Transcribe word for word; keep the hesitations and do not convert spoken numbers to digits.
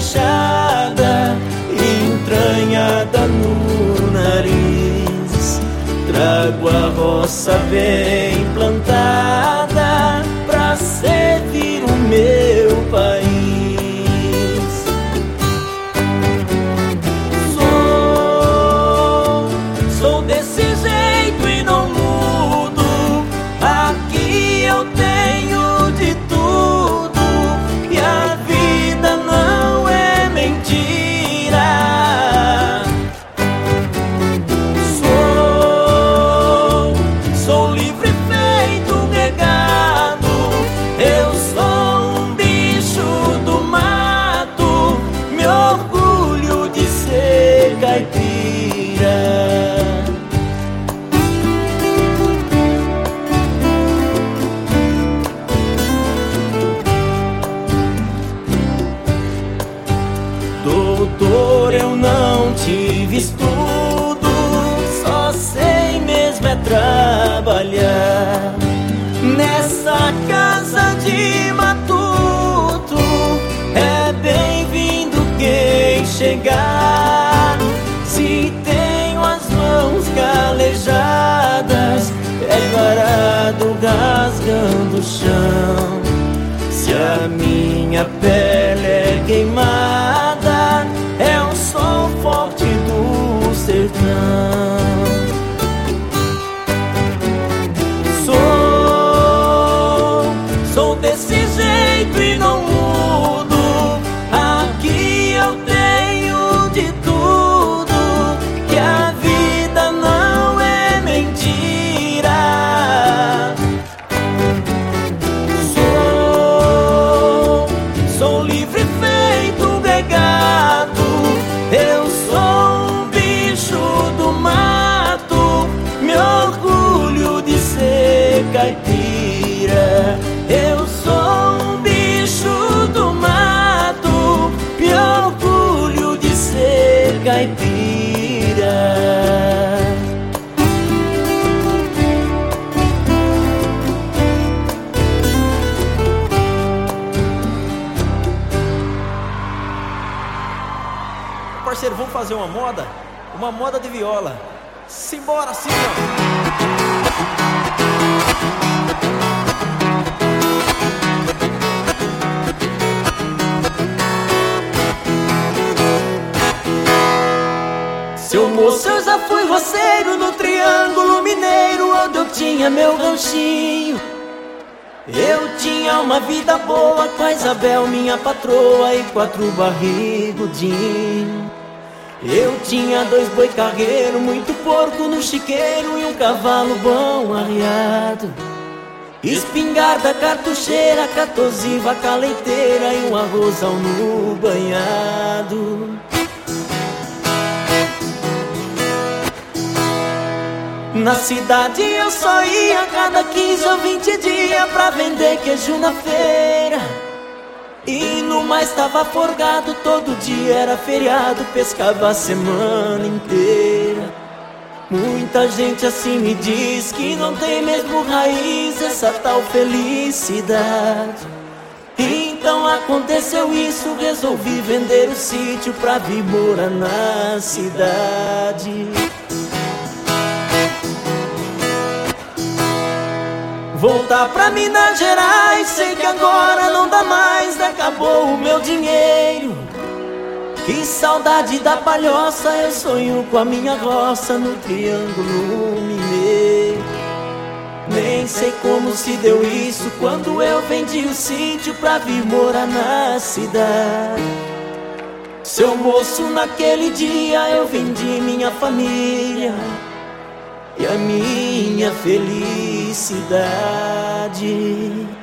inchada e entranhada no nariz. Trago a roça bem plantada pra servir o meu país. Sou, sou desse jeito e não mudo. Aqui eu tenho de tudo e a vida não é mentira. Sou, sou livre feito um regado. Eu sou um bicho do mato, me orgulho de ser caipira. Doutor, eu não tive estudo, só sei mesmo é trabalhar. Nessa casa de matuto é bem-vindo quem chegar. Se tenho as mãos calejadas, é varado rasgando o chão. Se a minha pele é queimada, é o sol forte do sertão. Sou, sou desse jeito e não mudo. Aqui eu tenho de tudo e a vida não é mentira. Sou, sou livre feito um regado. Eu sou um bicho do mato, me orgulho de ser caipira. Eu sou um bicho do mato, me orgulho de ser caipira. Parceiro, vamos fazer uma moda? Uma moda de viola. Simbora, sim, ó. Seu moço, eu já fui roceiro no Triângulo Mineiro, onde eu tinha meu ranchinho. Eu tinha uma vida boa com a Isabel, minha patroa, e quatro barrigudinhos. Eu tinha dois boi cargueiro, muito porco no chiqueiro e um cavalo bom arriado. Espingarda, cartucheira, quatorze vaca leiteira e um arrozão no banhado. Na cidade eu só ia a cada quinze ou vinte dias pra vender queijo na feira. E no mais tava forgado, todo dia era feriado, pescava a semana inteira. Muita gente assim me diz que não tem mesmo raiz essa tal felicidade. Então aconteceu isso, resolvi vender o sítio pra vir morar na cidade. Voltar pra Minas Gerais, sei que agora não dá mais, acabou o meu dinheiro. Que saudade da palhoça, eu sonho com a minha roça no Triângulo Mineiro. Nem sei como se deu isso, quando eu vendi o sítio pra vir morar na cidade. Seu moço, naquele dia eu vendi minha família e a minha felicidade.